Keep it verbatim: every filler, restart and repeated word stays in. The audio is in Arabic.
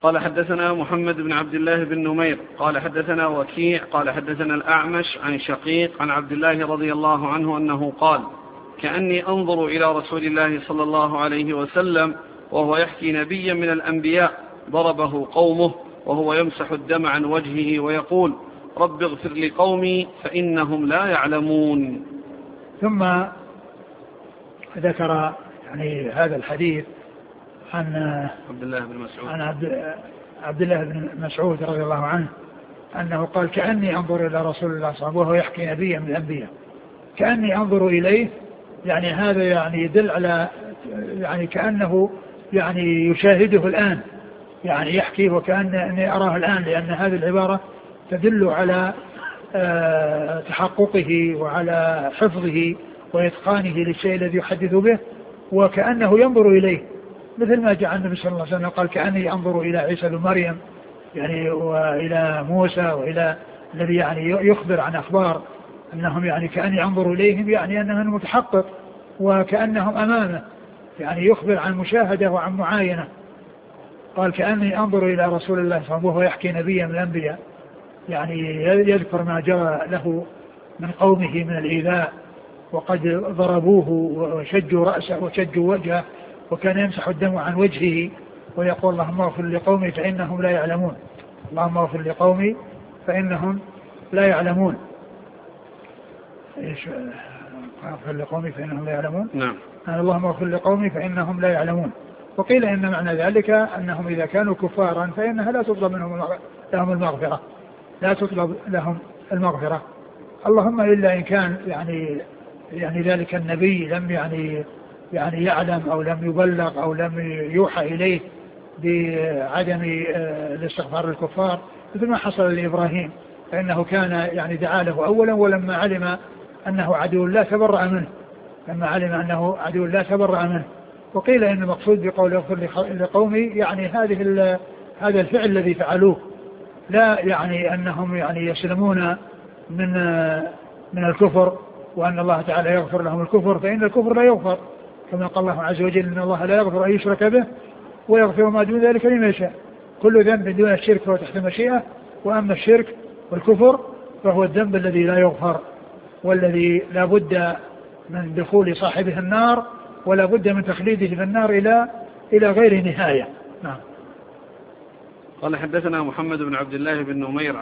قال حدثنا محمد بن عبد الله بن نمير قال حدثنا وكيع قال حدثنا الأعمش عن شقيق عن عبد الله رضي الله عنه أنه قال كأني أنظر إلى رسول الله صلى الله عليه وسلم وهو يحكي نبيا من الأنبياء ضربه قومه وهو يمسح الدم عن وجهه ويقول رب اغفر لقومي فإنهم لا يعلمون. ثم ذكر يعني هذا الحديث عن عبد الله بن مسعود عن عبد, عبد الله بن مسعود رضي الله عنه أنه قال كأني أنظر إلى رسول الله صلى الله عليه وسلم وهو يحكي نبيا من الأنبياء. كأني أنظر إليه يعني هذا يعني يدل على يعني كأنه يعني يشاهده الآن، يعني يحكي وكأني أراه الآن، لأن هذه العبارة تدل على تحققه وعلى حفظه وإتقانه للشيء الذي يحدث به، وكأنه ينظر إليه، مثل ما جاء النبي صلى الله عليه وسلم قال كأني أنظر إلى عيسى بن مريم يعني وإلى موسى وإلى الذي يعني يخبر عن أخبار أنهم يعني كأني أنظر إليهم، يعني أنهم متحقق وكأنهم أمامه، يعني يخبر عن مشاهدة وعن معاينة. قال كأني أنظر إلى رسول الله صلى الله عليه وسلم وهو يحكي نبيا من الأنبياء، يعني يذكر ما جرى له من قومه من الإيذاء وقد ضربوه وشجوا رأسه وشجوا وجهه وكان يمسح الدم عن وجهه ويقول اللهم اغفر لقومي فإنهم لا يعلمون، اللهم اغفر لقومي فإنهم لا يعلمون. ايش اغفر لقومي فإنهم لا يعلمون؟ نعم. اللهم اغفر لقومي فإنهم لا يعلمون. وقيل إن معنى ذلك أنهم إذا كانوا كفارا فإنها لا تطلب منهم لهم المغفرة، لا تطلب لهم المغفرة، اللهم إلا إن كان يعني يعني ذلك النبي لم يعني يعني يعلم أو لم يبلغ أو لم يوحى إليه بعدم الاستغفار للكفار، مثل ما حصل لإبراهيم، فإنه كان يعني دعا له أولا، ولما علم أنه عدو لا تبرأ منه، لما علم أنه عدو لا تبرأ منه. وقيل إن المقصود بقول اغفر لقومي يعني هذه هذا الفعل الذي فعلوه، لا يعني أنهم يعني يسلمون من من الكفر وأن الله تعالى يغفر لهم الكفر، فإن الكفر لا يغفر، كما قال الله عز وجل إن الله لا يغفر أن يشرك به ويغفر ما دون ذلك لمن يشاء، كل ذنب دون الشرك فهو تحت المشيئة، وأما الشرك والكفر فهو الذنب الذي لا يغفر والذي لا بد من دخول صاحبه النار ولا بد من تخليده في النار إلى إلى غير نهاية. نعم. قال حدثنا محمد بن عبد الله بن نمير